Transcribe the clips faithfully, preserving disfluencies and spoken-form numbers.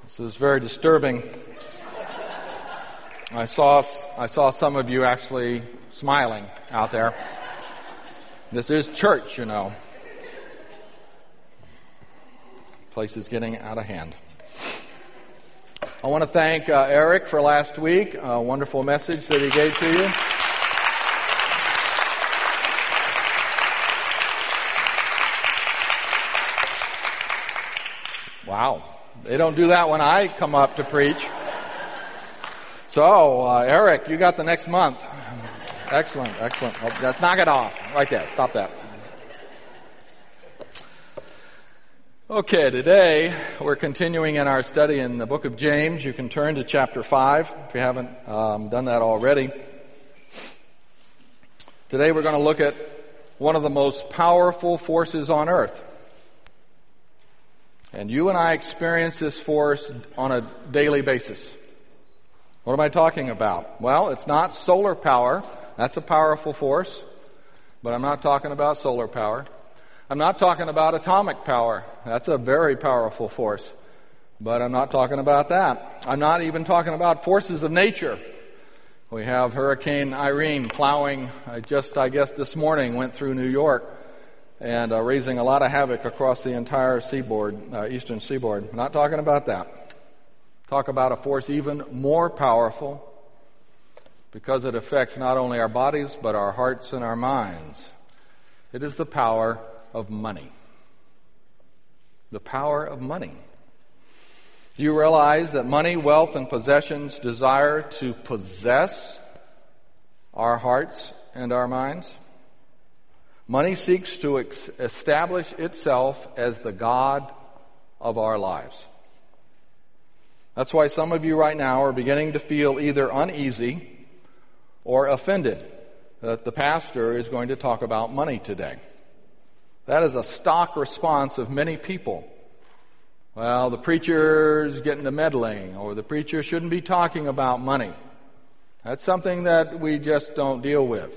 This is very disturbing. I saw I saw some of you actually smiling out there. This is church, you know. Place is getting out of hand. I want to thank uh, Eric for last week. A wonderful message that he gave to you. Wow. They don't do that when I come up to preach. So, uh, Eric, you got the next month. Excellent, excellent. Oh, let's knock it off. Right there. Stop that. Okay, today we're continuing in our study in the book of James. You can turn to chapter five if you haven't um, done that already. Today we're going to look at one of the most powerful forces on earth. And you and I experience this force on a daily basis. What am I talking about? Well, it's not solar power. That's a powerful force. But I'm not talking about solar power. I'm not talking about atomic power. That's a very powerful force. But I'm not talking about that. I'm not even talking about forces of nature. We have Hurricane Irene plowing, uh, just, I guess, this morning went through New York. And uh, raising a lot of havoc across the entire seaboard, uh, eastern seaboard. I'm not talking about that. Talk about a force even more powerful because it affects not only our bodies but our hearts and our minds. It is the power of money. The power of money. Do you realize that money, wealth, and possessions desire to possess our hearts and our minds? Money seeks to ex- establish itself as the God of our lives. That's why some of you right now are beginning to feel either uneasy or offended that the pastor is going to talk about money today. That is a stock response of many people. Well, the preacher's getting to meddling, or the preacher shouldn't be talking about money. That's something that we just don't deal with.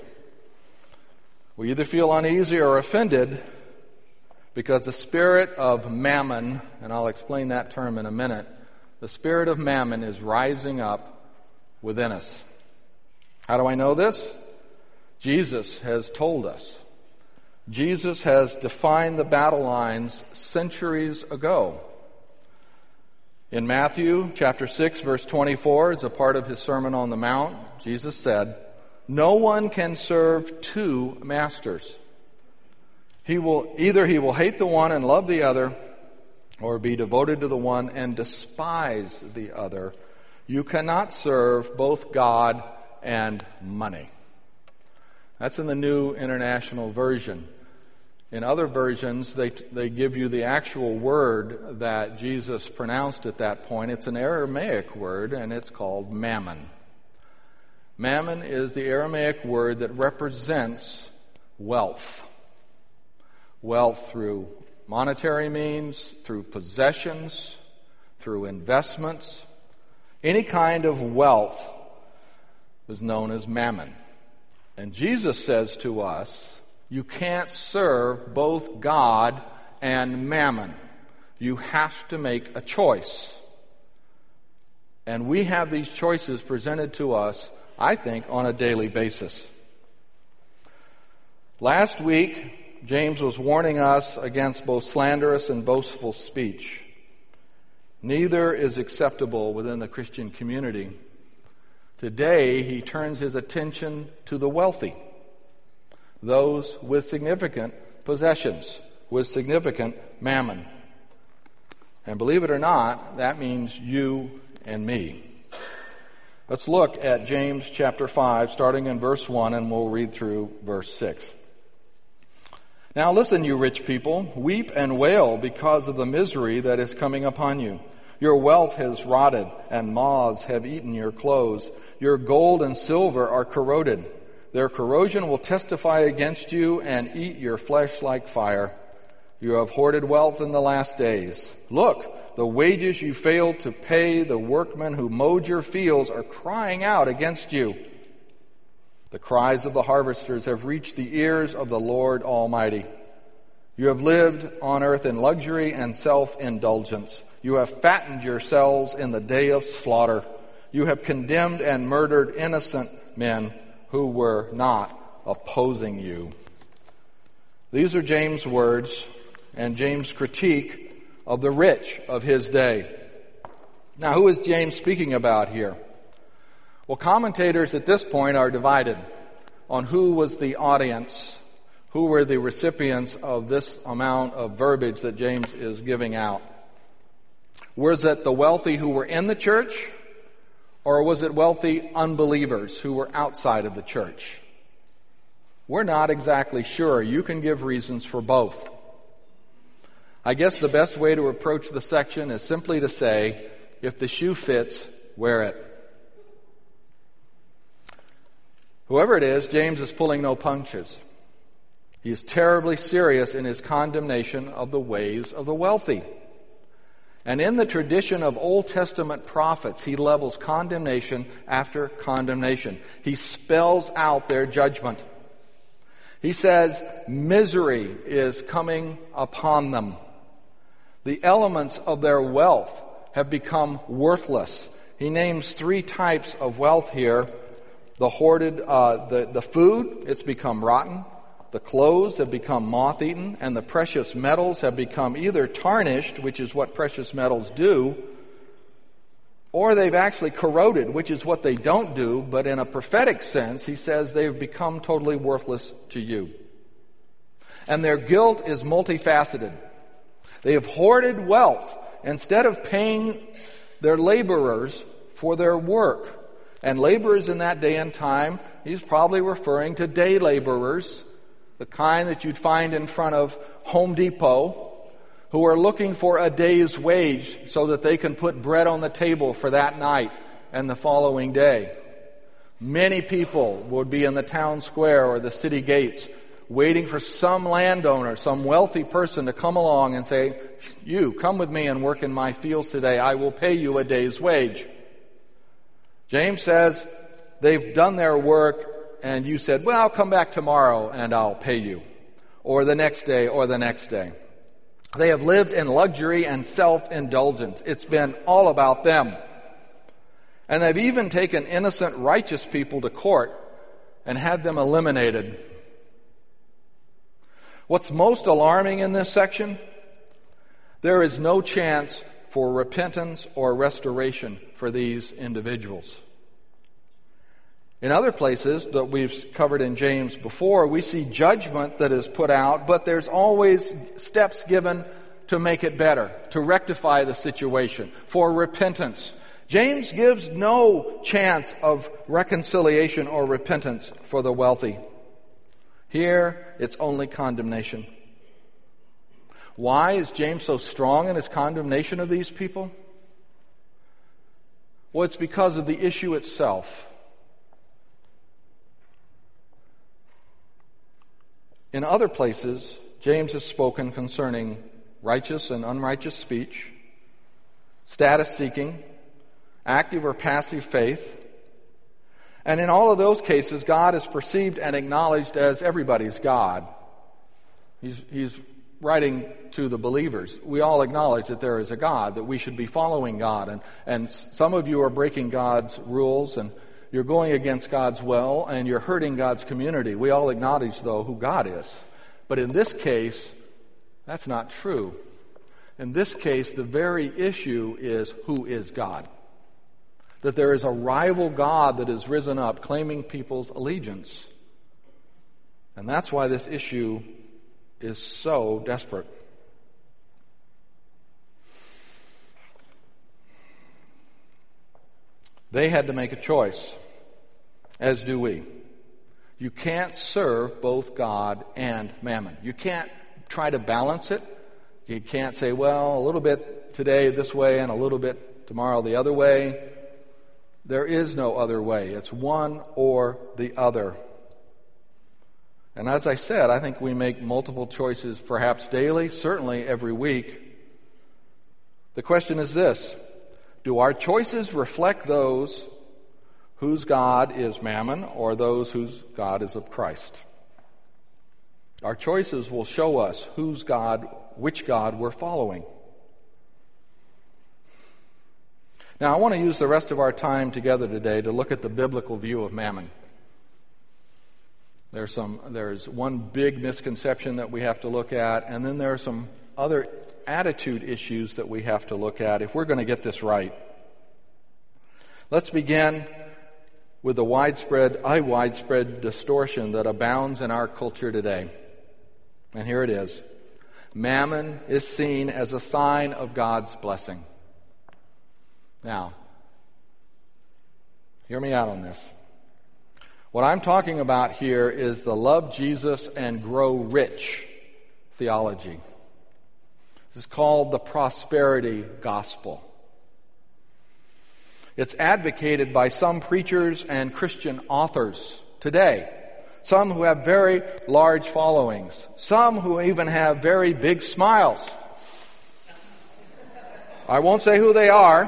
We either feel uneasy or offended because the spirit of mammon, and I'll explain that term in a minute, the spirit of mammon is rising up within us. How do I know this? Jesus has told us. Jesus has defined the battle lines centuries ago. In Matthew chapter six, verse twenty-four, as a part of his Sermon on the Mount, Jesus said, "No one can serve two masters. He will either he will hate the one and love the other, or be devoted to the one and despise the other. You cannot serve both God and money." That's in the New International Version. In other versions, they they give you the actual word that Jesus pronounced at that point. It's an Aramaic word, and it's called mammon. Mammon is the Aramaic word that represents wealth. Wealth through monetary means, through possessions, through investments. Any kind of wealth is known as mammon. And Jesus says to us, you can't serve both God and mammon. You have to make a choice. And we have these choices presented to us, I think, on a daily basis. Last week, James was warning us against both slanderous and boastful speech. Neither is acceptable within the Christian community. Today, he turns his attention to the wealthy, those with significant possessions, with significant mammon. And believe it or not, that means you and me. Let's look at James chapter five, starting in verse one, and we'll read through verse six. "Now listen, you rich people, weep and wail because of the misery that is coming upon you. Your wealth has rotted, and moths have eaten your clothes. Your gold and silver are corroded. Their corrosion will testify against you and eat your flesh like fire. You have hoarded wealth in the last days. Look, the wages you failed to pay the workmen who mowed your fields are crying out against you. The cries of the harvesters have reached the ears of the Lord Almighty. You have lived on earth in luxury and self-indulgence. You have fattened yourselves in the day of slaughter. You have condemned and murdered innocent men who were not opposing you. These are James' words and James' critique of the rich of his day. Now, who is James speaking about here? Well, commentators at this point are divided on who was the audience, who were the recipients of this amount of verbiage that James is giving out. Was it the wealthy who were in the church, or was it wealthy unbelievers who were outside of the church? We're not exactly sure. You can give reasons for both. I guess the best way to approach the section is simply to say, if the shoe fits, wear it. Whoever it is, James is pulling no punches. He is terribly serious in his condemnation of the ways of the wealthy. And in the tradition of Old Testament prophets, he levels condemnation after condemnation. He spells out their judgment. He says misery is coming upon them. The elements of their wealth have become worthless. He names three types of wealth here. The hoarded, uh, the, the food, it's become rotten. The clothes have become moth-eaten, and the precious metals have become either tarnished, which is what precious metals do, or they've actually corroded, which is what they don't do, but in a prophetic sense, he says they've become totally worthless to you. And their guilt is multifaceted. They have hoarded wealth instead of paying their laborers for their work. And laborers in that day and time, he's probably referring to day laborers, the kind that you'd find in front of Home Depot, who are looking for a day's wage so that they can put bread on the table for that night and the following day. Many people would be in the town square or the city gates waiting for some landowner, some wealthy person to come along and say, you, come with me and work in my fields today. I will pay you a day's wage. James says they've done their work and you said, well, I'll come back tomorrow and I'll pay you. Or the next day or the next day. They have lived in luxury and self-indulgence. It's been all about them. And they've even taken innocent, righteous people to court and had them eliminated. What's most alarming in this section? There is no chance for repentance or restoration for these individuals. In other places that we've covered in James before, we see judgment that is put out, but there's always steps given to make it better, to rectify the situation, for repentance. James gives no chance of reconciliation or repentance for the wealthy. Here, it's only condemnation. Why is James so strong in his condemnation of these people? Well, it's because of the issue itself. In other places, James has spoken concerning righteous and unrighteous speech, status seeking, active or passive faith. And in all of those cases, God is perceived and acknowledged as everybody's God. He's, he's writing to the believers. We all acknowledge that there is a God, that we should be following God. And, and some of you are breaking God's rules and you're going against God's will and you're hurting God's community. We all acknowledge, though, who God is. But in this case, that's not true. In this case, the very issue is who is God. That there is a rival God that has risen up claiming people's allegiance. And that's why this issue is so desperate. They had to make a choice, as do we. You can't serve both God and mammon. You can't try to balance it. You can't say, well, a little bit today this way and a little bit tomorrow the other way. There is no other way. It's one or the other. And as I said, I think we make multiple choices perhaps daily, certainly every week. The question is this: do our choices reflect those whose God is mammon or those whose God is of Christ? Our choices will show us whose God, which God we're following. Now, I want to use the rest of our time together today to look at the biblical view of mammon. There's some, there's one big misconception that we have to look at, and then there are some other attitude issues that we have to look at if we're going to get this right. Let's begin with the widespread, a widespread distortion that abounds in our culture today. And here it is. Mammon is seen as a sign of God's blessing. Now, hear me out on this. What I'm talking about here is the love Jesus and grow rich theology. This is called the prosperity gospel. It's advocated by some preachers and Christian authors today. Some who have very large followings. Some who even have very big smiles. I won't say who they are.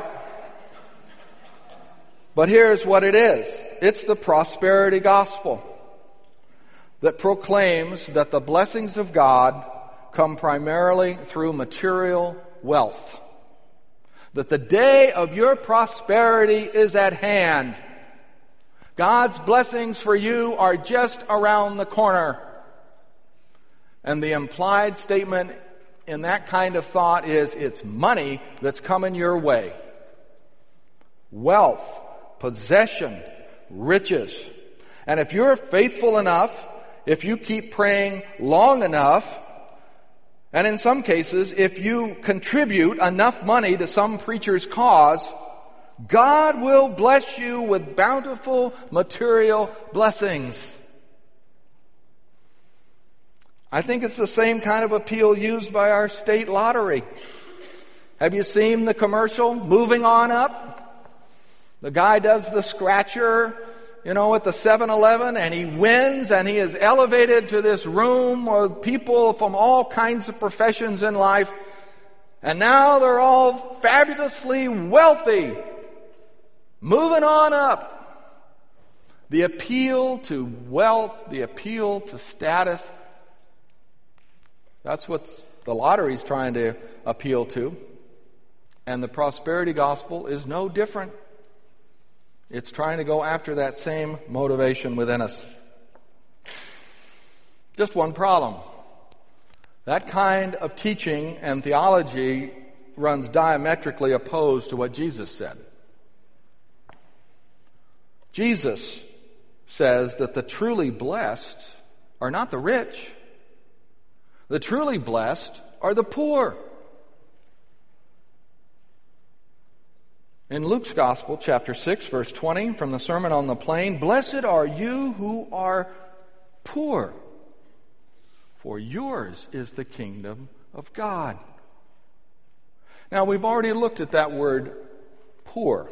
But here's what it is. It's the prosperity gospel that proclaims that the blessings of God come primarily through material wealth. That the day of your prosperity is at hand. God's blessings for you are just around the corner. And the implied statement in that kind of thought is it's money that's coming your way. Wealth, possession, riches. And if you're faithful enough, if you keep praying long enough, and in some cases, if you contribute enough money to some preacher's cause, God will bless you with bountiful material blessings. I think it's the same kind of appeal used by our state lottery. Have you seen the commercial, Moving On Up? The guy does the scratcher, you know, at the seven eleven, and he wins, and he is elevated to this room with people from all kinds of professions in life, and now they're all fabulously wealthy, moving on up. The appeal to wealth, the appeal to status, that's what the lottery's trying to appeal to. And the prosperity gospel is no different. It's trying to go after that same motivation within us. Just one problem. That kind of teaching and theology runs diametrically opposed to what Jesus said. Jesus says that the truly blessed are not the rich. The truly blessed are the poor. In Luke's Gospel, chapter six, verse twenty, from the Sermon on the Plain, "Blessed are you who are poor, for yours is the kingdom of God." Now, we've already looked at that word, poor.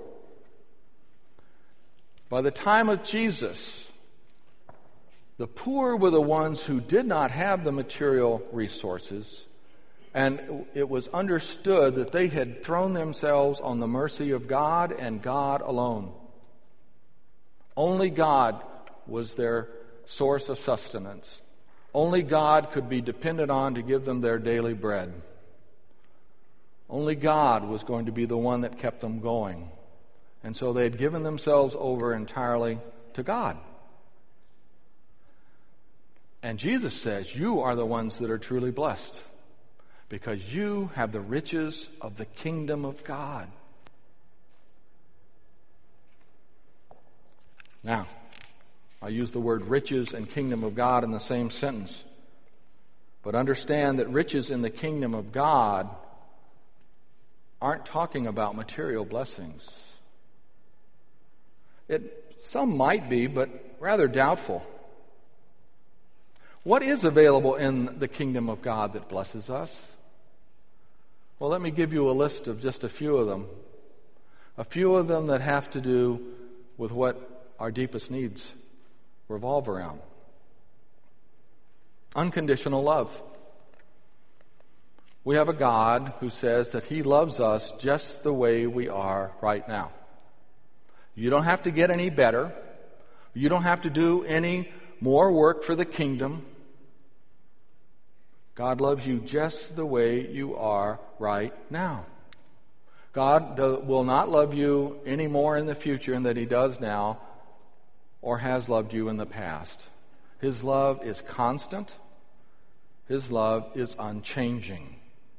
By the time of Jesus, the poor were the ones who did not have the material resources, and it was understood that they had thrown themselves on the mercy of God and God alone. Only God was their source of sustenance. Only God could be depended on to give them their daily bread. Only God was going to be the one that kept them going. And so they had given themselves over entirely to God. And Jesus says, you are the ones that are truly blessed, because you have the riches of the kingdom of God. Now, I use the word riches and kingdom of God in the same sentence. But understand that riches in the kingdom of God aren't talking about material blessings. It, some might be, but rather doubtful. What is available in the kingdom of God that blesses us? Well, let me give you a list of just a few of them. A few of them that have to do with what our deepest needs revolve around. Unconditional love. We have a God who says that He loves us just the way we are right now. You don't have to get any better. You don't have to do any more work for the kingdom. God loves you just the way you are right now. God do, will not love you any more in the future than He does now or has loved you in the past. His love is constant. His love is unchanging.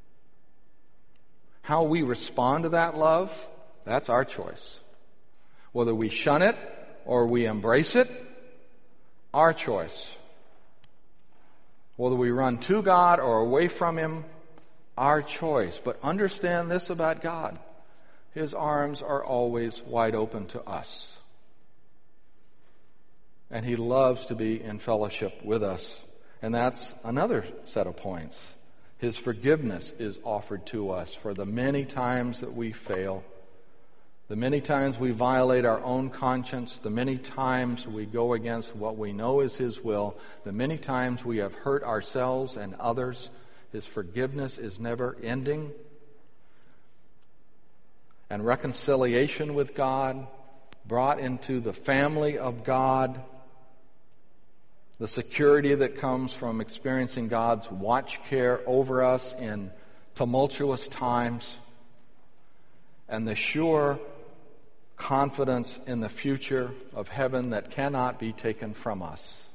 How we respond to that love, that's our choice. Whether we shun it or we embrace it, our choice. Whether we run to God or away from Him, our choice. But understand this about God. His arms are always wide open to us. And He loves to be in fellowship with us. And that's another set of points. His forgiveness is offered to us for the many times that we fail, the many times we violate our own conscience, the many times we go against what we know is His will, the many times we have hurt ourselves and others. His forgiveness is never ending. And reconciliation with God, brought into the family of God, the security that comes from experiencing God's watch care over us in tumultuous times, and the sure confidence in the future of heaven that cannot be taken from us.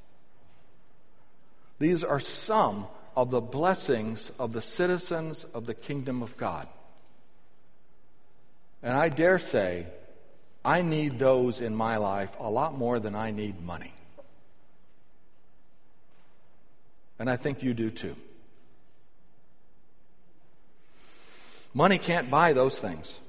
These are some of the blessings of the citizens of the kingdom of God. And I dare say, I need those in my life a lot more than I need money. And I think you do too. Money can't buy those things.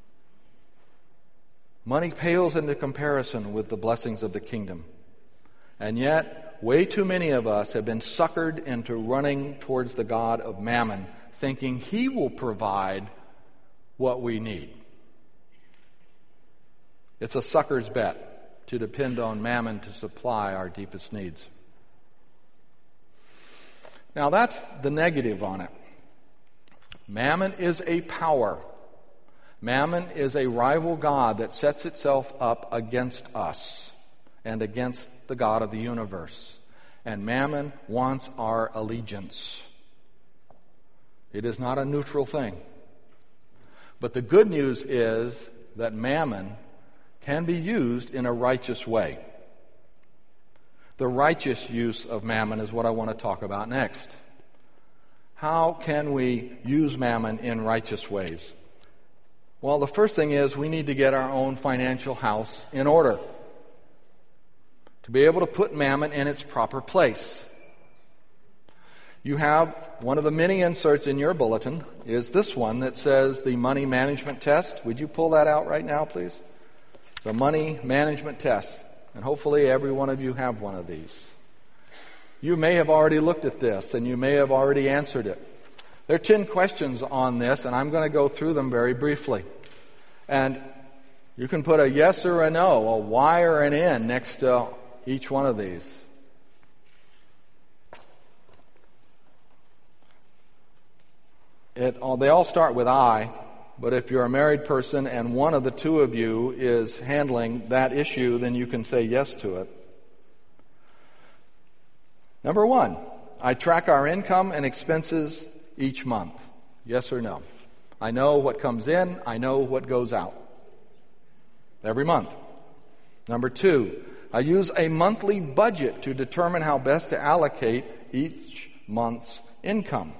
Money pales into comparison with the blessings of the kingdom. And yet, way too many of us have been suckered into running towards the God of mammon, thinking He will provide what we need. It's a sucker's bet to depend on mammon to supply our deepest needs. Now, that's the negative on it. Mammon is a power. Mammon is a rival god that sets itself up against us and against the God of the universe. And mammon wants our allegiance. It is not a neutral thing. But the good news is that mammon can be used in a righteous way. The righteous use of mammon is what I want to talk about next. How can we use mammon in righteous ways? Well, the first thing is we need to get our own financial house in order to be able to put mammon in its proper place. You have one of the many inserts in your bulletin is this one that says the money management test. Would you pull that out right now, please? The money management test. And hopefully every one of you have one of these. You may have already looked at this and you may have already answered it. There are ten questions on this, and I'm going to go through them very briefly. And you can put a yes or a no, a Y or an N next to each one of these. It, they all start with I, but if you're a married person and one of the two of you is handling that issue, then you can say yes to it. Number one, I track our income and expenses each month. Yes or no? I know what comes in, I know what goes out. Every month. Number two, I use a monthly budget to determine how best to allocate each month's income.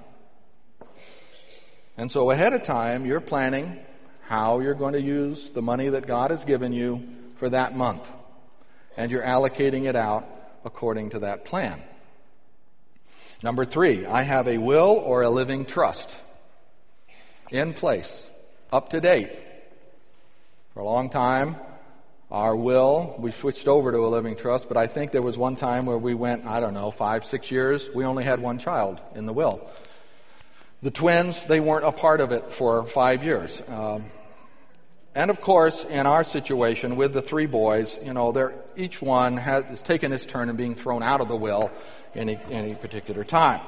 And so ahead of time, you're planning how you're going to use the money that God has given you for that month. And you're allocating it out according to that plan. Number three, I have a will or a living trust in place, up to date. For a long time, our will, we switched over to a living trust, but I think there was one time where we went, I don't know, five, six years, we only had one child in the will. The twins, they weren't a part of it for five years. Um, and of course, in our situation with the three boys, you know, they're, each one has, has taken his turn in being thrown out of the will any any particular time.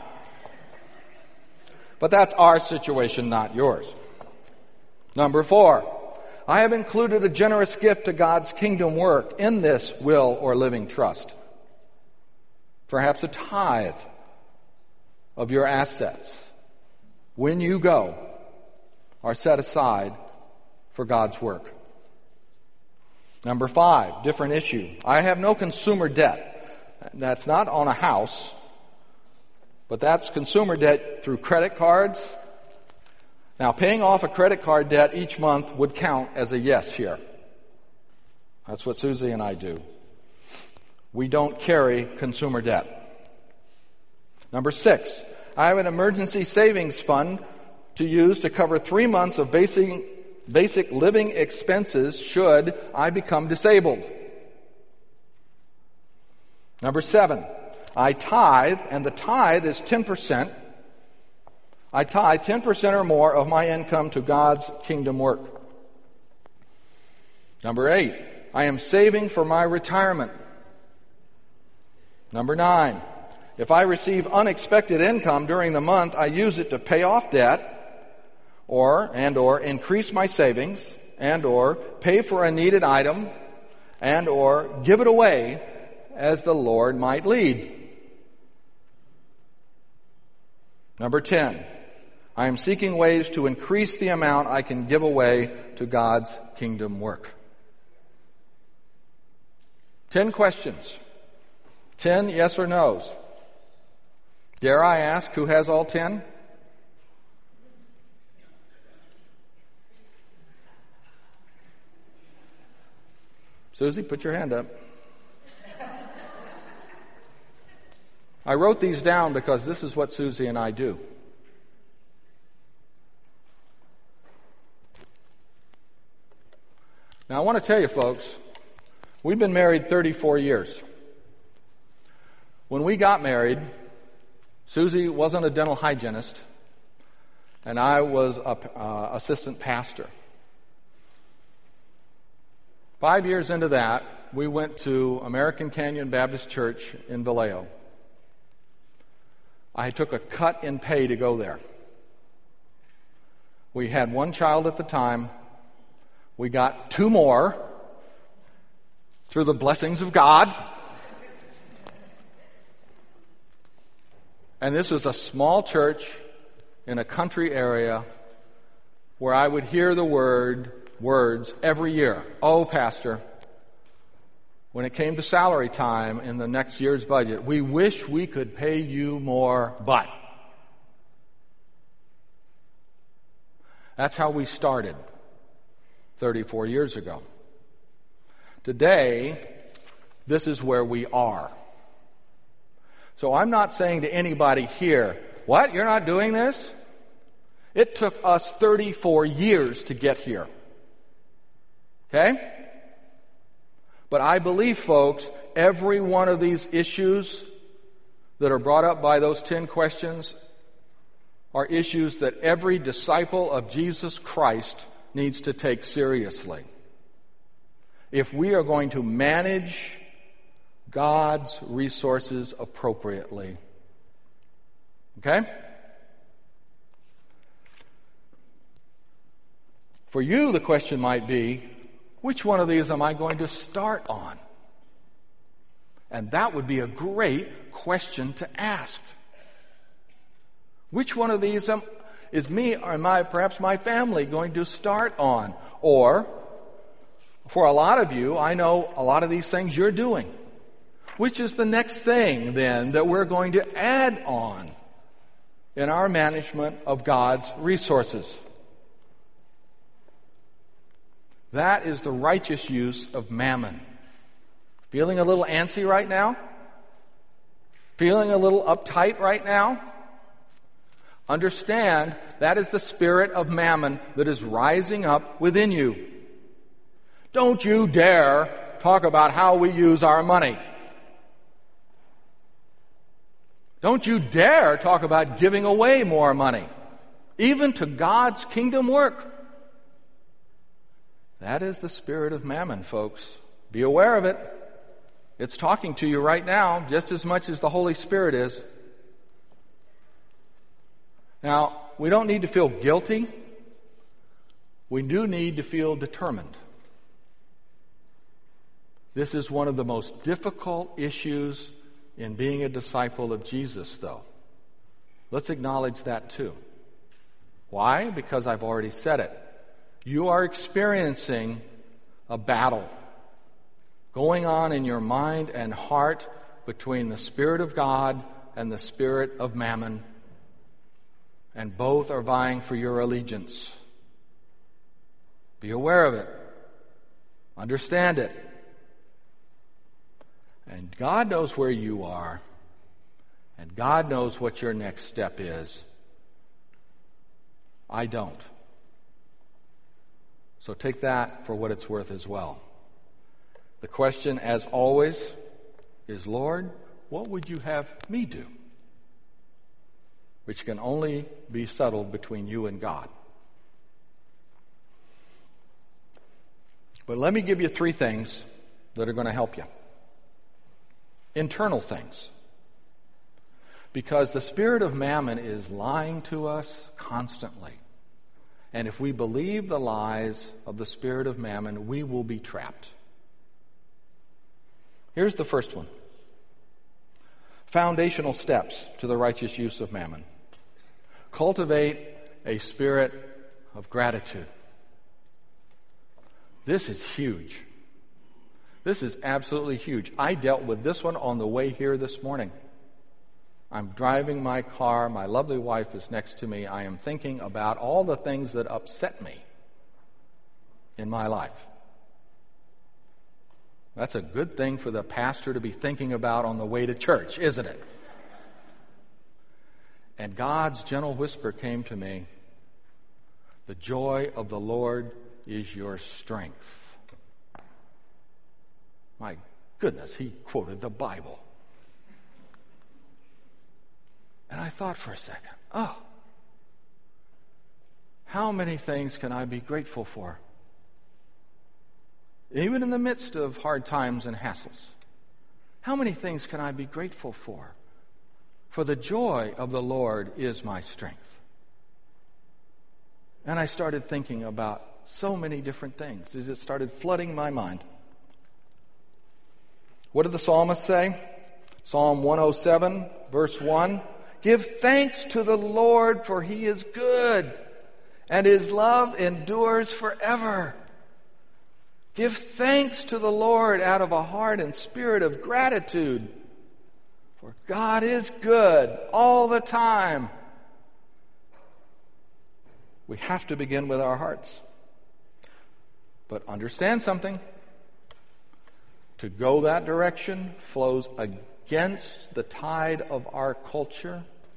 But that's our situation, not yours. Number four, I have included a generous gift to God's kingdom work in this will or living trust. Perhaps a tithe. of your assets when you go are set aside for God's work. Number five, different issue. I have no consumer debt. That's not on a house, but that's consumer debt through credit cards. Now, paying off a credit card debt each month would count as a yes here. That's what Susie and I do. We don't carry consumer debt. Number six, I have an emergency savings fund to use to cover three months of basic, basic living expenses should I become disabled. Number seven, I tithe, and the tithe is ten percent. I tithe ten percent or more of my income to God's kingdom work. Number eight, I am saving for my retirement. Number nine, if I receive unexpected income during the month, I use it to pay off debt or and or increase my savings and or pay for a needed item and or give it away as the Lord might lead. Number ten, I am seeking ways to increase the amount I can give away to God's kingdom work. Ten questions. Ten yes or no's. Dare I ask who has all ten? Susie, put your hand up. I wrote these down because this is what Susie and I do. Now, I want to tell you, folks, we've been married thirty-four years. When we got married, Susie wasn't a dental hygienist, and I was an uh, assistant pastor. Five years into that, we went to American Canyon Baptist Church in Vallejo. I took a cut in pay to go there. We had one child at the time. We got two more through the blessings of God. And this was a small church in a country area where I would hear the word words every year. Oh, Pastor, when it came to salary time in the next year's budget, we wish we could pay you more, but. That's how we started thirty-four years ago. Today, this is where we are. So I'm not saying to anybody here, what, you're not doing this? It took us thirty-four years to get here. Okay? But I believe, folks, every one of these issues that are brought up by those ten questions are issues that every disciple of Jesus Christ needs to take seriously. If we are going to manage God's resources appropriately. Okay? For you, the question might be, which one of these am I going to start on? And that would be a great question to ask. Which one of these am, is me or am I, perhaps my family, going to start on? Or, for a lot of you, I know a lot of these things you're doing. Which is the next thing, then, that we're going to add on in our management of God's resources? That is the righteous use of mammon. Feeling a little antsy right now? Feeling a little uptight right now? Understand that is the spirit of mammon that is rising up within you. Don't you dare talk about how we use our money. Don't you dare talk about giving away more money, even to God's kingdom work. That is the spirit of mammon, folks. Be aware of it. It's talking to you right now, just as much as the Holy Spirit is. Now, we don't need to feel guilty. We do need to feel determined. This is one of the most difficult issues in being a disciple of Jesus, though. Let's acknowledge that too. Why? Because I've already said it. You are experiencing a battle going on in your mind and heart between the Spirit of God and the spirit of mammon. And both are vying for your allegiance. Be aware of it. Understand it. And God knows where you are. And God knows what your next step is. I don't. So take that for what it's worth as well. The question, as always, is, Lord, what would you have me do? Which can only be settled between you and God. But let me give you three things that are going to help you. Internal things. Because the spirit of mammon is lying to us constantly. And if we believe the lies of the spirit of mammon, we will be trapped. Here's the first one. Foundational steps to the righteous use of mammon. Cultivate a spirit of gratitude. This is huge. This is absolutely huge. I dealt with this one on the way here this morning. I'm driving my car. My lovely wife is next to me. I am thinking about all the things that upset me in my life. That's a good thing for the pastor to be thinking about on the way to church, isn't it? And God's gentle whisper came to me, the joy of the Lord is your strength. My goodness, he quoted the Bible. And I thought for a second, oh, how many things can I be grateful for? Even in the midst of hard times and hassles. How many things can I be grateful for? For the joy of the Lord is my strength. And I started thinking about so many different things. It just started flooding my mind. What did the psalmist say? Psalm one oh seven, verse one. Give thanks to the Lord, for he is good, and his love endures forever. Give thanks to the Lord out of a heart and spirit of gratitude, for God is good all the time. We have to begin with our hearts. But understand something. To go that direction flows against the tide of our culture.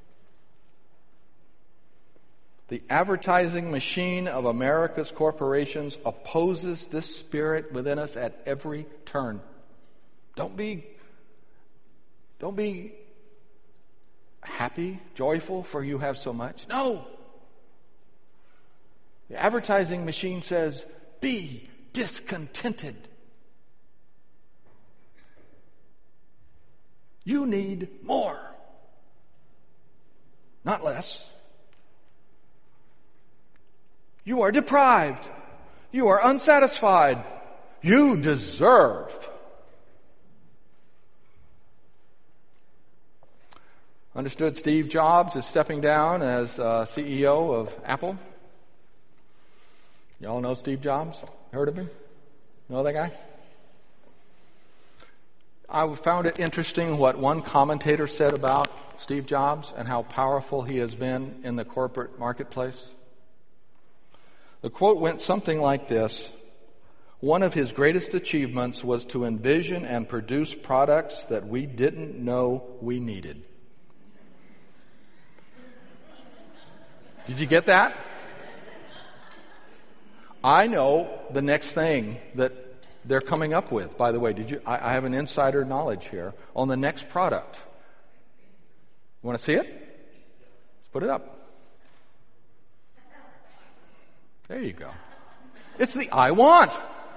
The advertising machine of America's corporations opposes this spirit within us at every turn. Don't be, don't be happy, joyful, for you have so much. No! The advertising machine says, be discontented. You need more, not less. You are deprived. You are unsatisfied. You deserve. Understood Steve Jobs is stepping down as uh, C E O of Apple. Y'all know Steve Jobs? Heard of him? Know that guy? I found it interesting what one commentator said about Steve Jobs and how powerful he has been in the corporate marketplace. The quote went something like this. One of his greatest achievements was to envision and produce products that we didn't know we needed. Did you get that? I know the next thing that they're coming up with. By the way, did you? I, I have an insider knowledge here on the next product. You want to see it? Let's put it up. There you go. It's the I want.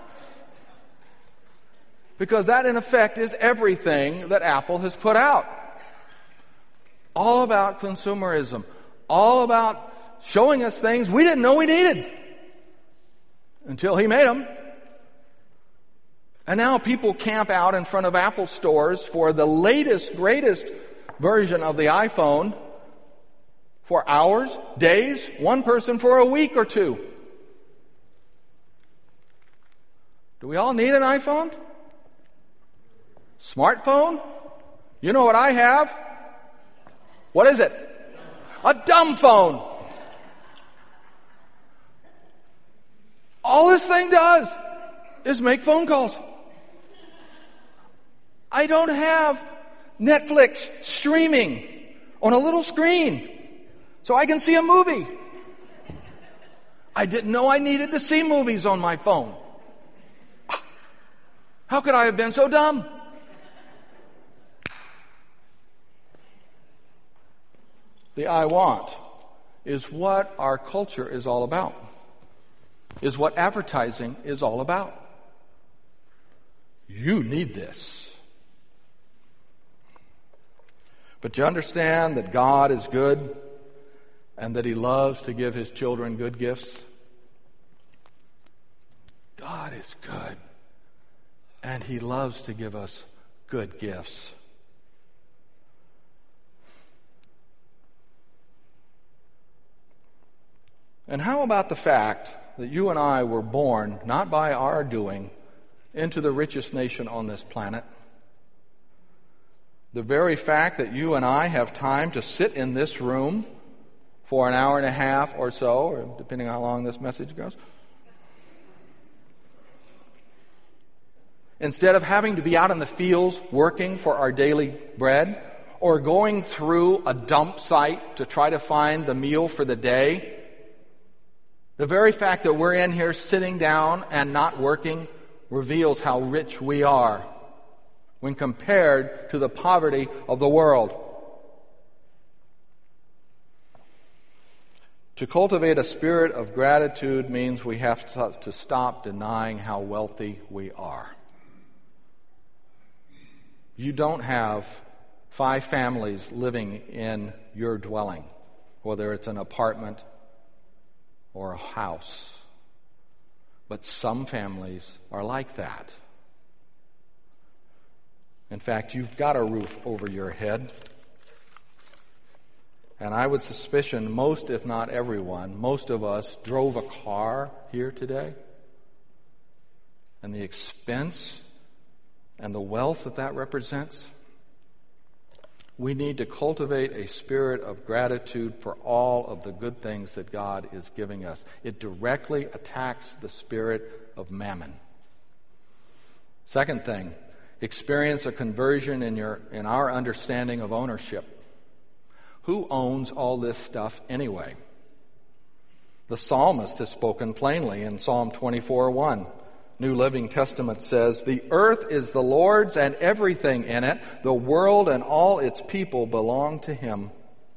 Because that, in effect, is everything that Apple has put out. All about consumerism. All about showing us things we didn't know we needed. Until he made them. And now people camp out in front of Apple stores for the latest, greatest version of the iPhone. for hours, days, one person for a week or two. Do we all need an iPhone? Smartphone? You know what I have? What is it? A dumb phone. All this thing does is make phone calls. I don't have Netflix streaming on a little screen so I can see a movie. I didn't know I needed to see movies on my phone. How could I have been so dumb? The I want is what our culture is all about, is what advertising is all about. You need this. But you understand that God is good and that He loves to give His children good gifts? God is good and He loves to give us good gifts. And how about the fact that you and I were born, not by our doing, into the richest nation on this planet? The very fact that you and I have time to sit in this room for an hour and a half or so, or depending on how long this message goes, instead of having to be out in the fields working for our daily bread, or going through a dump site to try to find the meal for the day, the very fact that we're in here sitting down and not working reveals how rich we are when compared to the poverty of the world. To cultivate a spirit of gratitude means we have to stop denying how wealthy we are. You don't have five families living in your dwelling, whether it's an apartment or a house. But some families are like that. In fact, you've got a roof over your head. And I would suspicion most, if not everyone, most of us drove a car here today. And the expense and the wealth that that represents. We need to cultivate a spirit of gratitude for all of the good things that God is giving us. It directly attacks the spirit of mammon. Second thing, experience a conversion in your in our understanding of ownership. Who owns all this stuff anyway? The psalmist has spoken plainly in Psalm twenty-four one. New Living Testament says, "The earth is the Lord's and everything in it. The world and all its people belong to Him."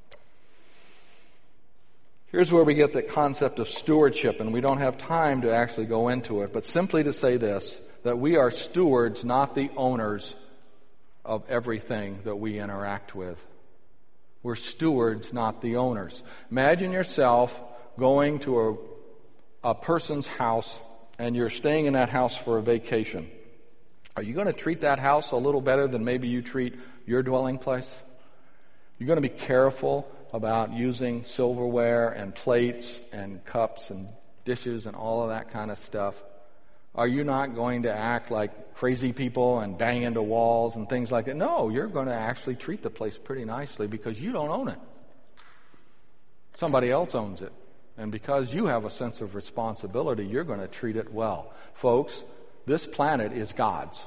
Here's where we get the concept of stewardship, and we don't have time to actually go into it, but simply to say this, that we are stewards, not the owners of everything that we interact with. We're stewards, not the owners. Imagine yourself going to a, a person's house and you're staying in that house for a vacation. Are you going to treat that house a little better than maybe you treat your dwelling place? You're going to be careful about using silverware and plates and cups and dishes and all of that kind of stuff. Are you not going to act like crazy people and bang into walls and things like that? No, you're going to actually treat the place pretty nicely because you don't own it. Somebody else owns it. And because you have a sense of responsibility, you're going to treat it well. Folks, this planet is God's.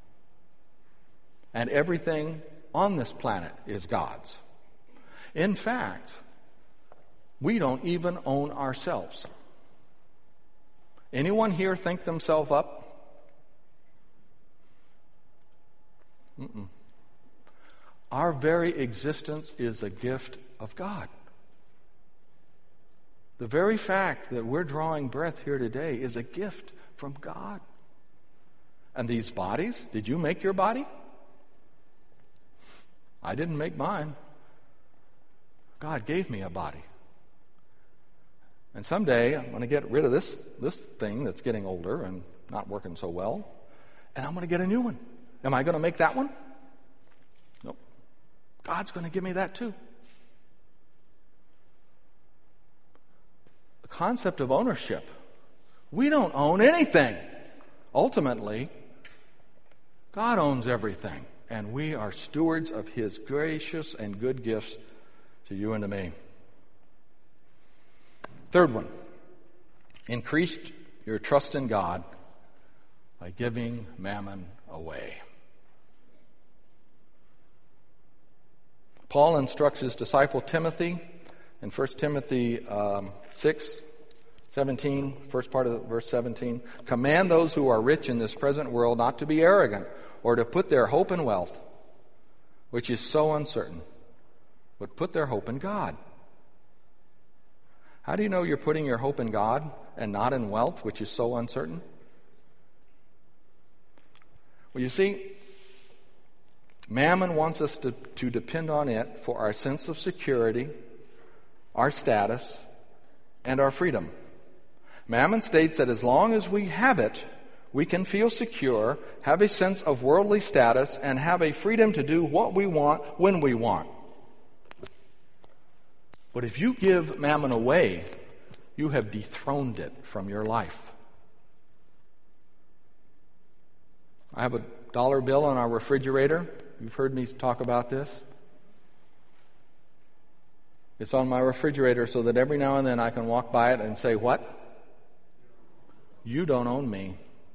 And everything on this planet is God's. In fact, we don't even own ourselves. Anyone here think themselves up? Mm-mm. Our very existence is a gift of God. The very fact that we're drawing breath here today is a gift from God. And these bodies, did you make your body? I didn't make mine. God gave me a body. And someday I'm going to get rid of this, this thing that's getting older and not working so well, and I'm going to get a new one. Am I going to make that one? Nope. God's going to give me that too. concept of ownership. We don't own anything. Ultimately, God owns everything, and we are stewards of His gracious and good gifts to you and to me. Third one, increase your trust in God by giving mammon away. Paul instructs his disciple Timothy in First Timothy um, six, seventeen, first part of verse seventeen, command those who are rich in this present world not to be arrogant or to put their hope in wealth, which is so uncertain, but put their hope in God. How do you know you're putting your hope in God and not in wealth, which is so uncertain? Well, you see, Mammon wants us to, to depend on it for our sense of security, our status, and our freedom. Mammon states that as long as we have it, we can feel secure, have a sense of worldly status, and have a freedom to do what we want when we want. But if you give mammon away, you have dethroned it from your life. I have a dollar bill on our refrigerator. You've heard me talk about this. It's on my refrigerator so that every now and then I can walk by it and say, what? You don't own me.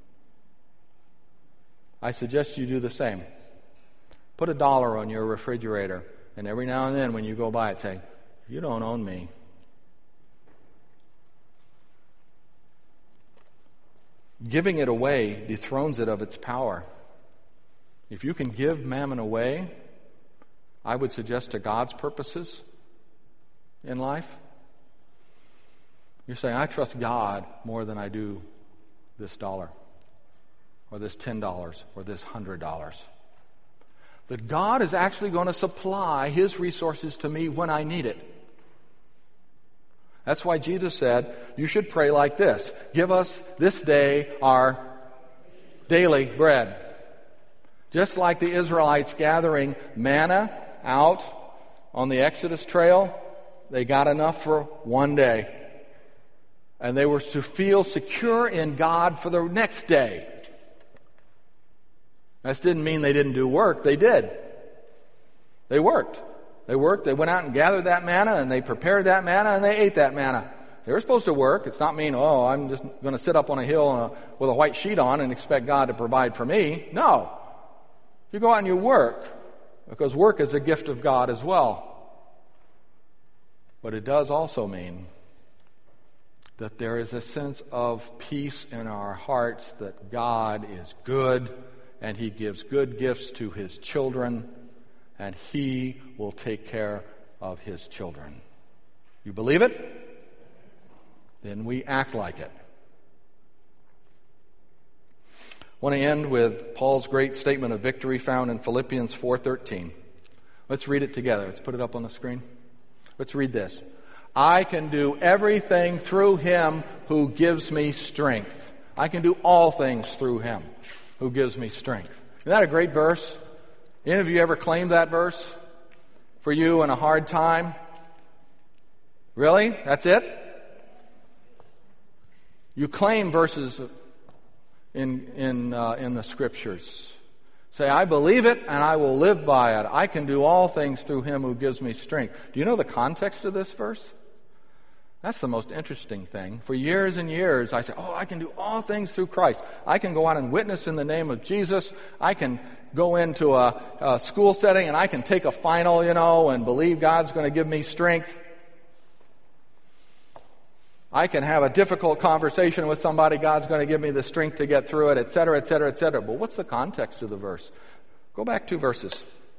I suggest you do the same. Put a dollar on your refrigerator, and every now and then when you go by it, say, you don't own me. Giving it away dethrones it of its power. If you can give mammon away, I would suggest to God's purposes in life, you're saying, I trust God more than I do this dollar, or this ten dollars, or this one hundred dollars. That God is actually going to supply His resources to me when I need it. That's why Jesus said, you should pray like this. Give us this day our daily bread. Just like the Israelites gathering manna out on the Exodus trail, they got enough for one day. And they were to feel secure in God for the next day. That didn't mean they didn't do work. They did. They worked. They worked. They went out and gathered that manna, and they prepared that manna, and they ate that manna. They were supposed to work. It's not mean, oh, I'm just going to sit up on a hill uh, with a white sheet on and expect God to provide for me. No. You go out and you work, because work is a gift of God as well. But it does also mean that there is a sense of peace in our hearts that God is good, and He gives good gifts to His children, and He will take care of His children. You believe it? Then we act like it. I want to end with Paul's great statement of victory found in Philippians four thirteen. Let's read it together. Let's put it up on the screen. Let's read this. I can do everything through Him who gives me strength. I can do all things through Him who gives me strength. Isn't that a great verse? Any of you ever claimed that verse for you in a hard time? Really? That's it? You claim verses in in uh, in the Scriptures. Say, I believe it and I will live by it. I can do all things through Him who gives me strength. Do you know the context of this verse? That's the most interesting thing. For years and years, I said, oh, I can do all things through Christ. I can go out and witness in the name of Jesus. I can go into a, a school setting and I can take a final, you know, and believe God's going to give me strength. I can have a difficult conversation with somebody. God's going to give me the strength to get through it, et cetera, et cetera, et cetera. But what's the context of the verse? Go back two verses.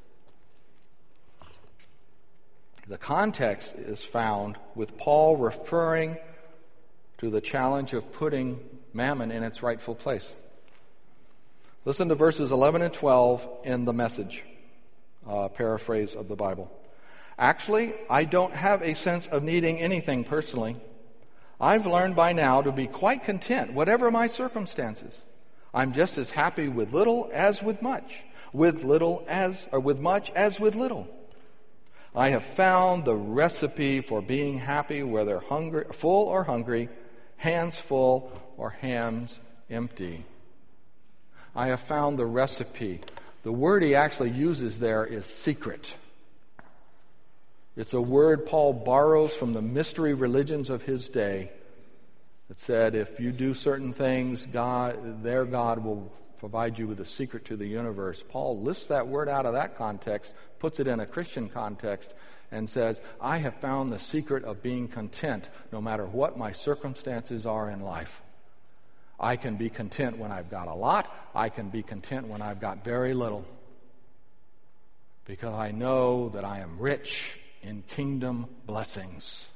The context is found with Paul referring to the challenge of putting mammon in its rightful place. Listen to verses eleven and twelve in the Message uh, paraphrase of the Bible. Actually, I don't have a sense of needing anything personally. I've learned by now to be quite content, whatever my circumstances. I'm just as happy with little as with much, with little as, or with much as with little. I have found the recipe for being happy, whether hungry, full or hungry, hands full or hands empty. I have found the recipe. The word he actually uses there is secret. It's a word Paul borrows from the mystery religions of his day that said if you do certain things, God, their God will provide you with a secret to the universe. Paul lifts that word out of that context, puts it in a Christian context, and says, I have found the secret of being content no matter what my circumstances are in life. I can be content when I've got a lot. I can be content when I've got very little. Because I know that I am rich in kingdom blessings.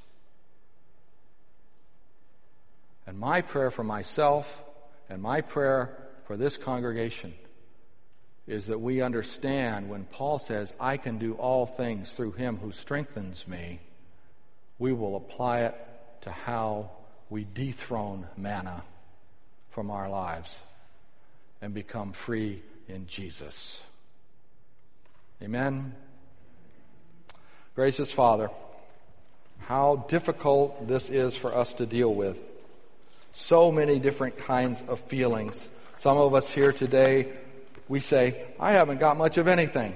And my prayer for myself and my prayer for this congregation is that we understand when Paul says, I can do all things through him who strengthens me, we will apply it to how we dethrone manna from our lives and become free in Jesus. Amen. Gracious Father, how difficult this is for us to deal with. So many different kinds of feelings. Some of us here today, we say, I haven't got much of anything.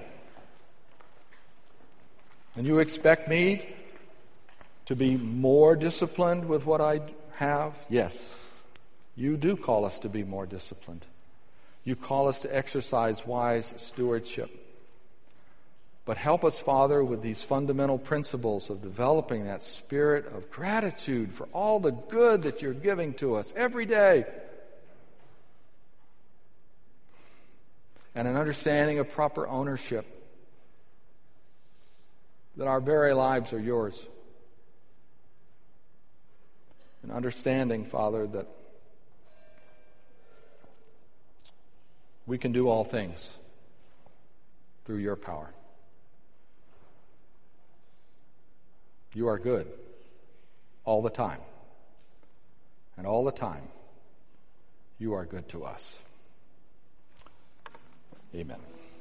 And you expect me to be more disciplined with what I have? Yes, you do call us to be more disciplined. You call us to exercise wise stewardship. But help us, Father, with these fundamental principles of developing that spirit of gratitude for all the good that you're giving to us every day. And an understanding of proper ownership, that our very lives are yours. An understanding, Father, that we can do all things through your power. You are good all the time. And all the time, you are good to us. Amen.